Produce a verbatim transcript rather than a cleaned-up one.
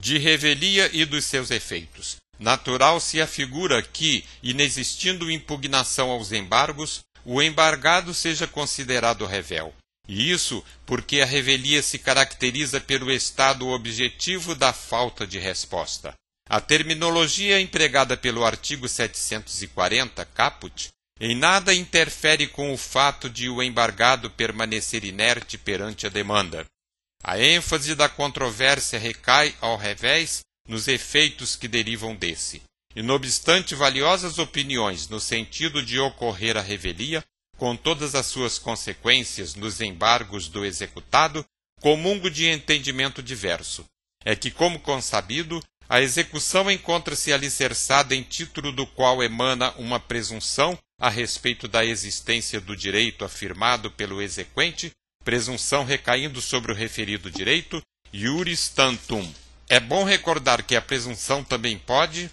de revelia e dos seus efeitos. Natural se afigura que, inexistindo impugnação aos embargos, o embargado seja considerado revel. E isso porque a revelia se caracteriza pelo estado objetivo da falta de resposta. A terminologia empregada pelo artigo setecentos e quarenta, caput, em nada interfere com o fato de o embargado permanecer inerte perante a demanda. A ênfase da controvérsia recai, ao revés, nos efeitos que derivam desse. E, não obstante valiosas opiniões no sentido de ocorrer a revelia, com todas as suas consequências nos embargos do executado, comungo de entendimento diverso. É que, como consabido, a execução encontra-se alicerçada em título do qual emana uma presunção a respeito da existência do direito afirmado pelo exequente, presunção recaindo sobre o referido direito, iuris tantum. É bom recordar que a presunção também pode,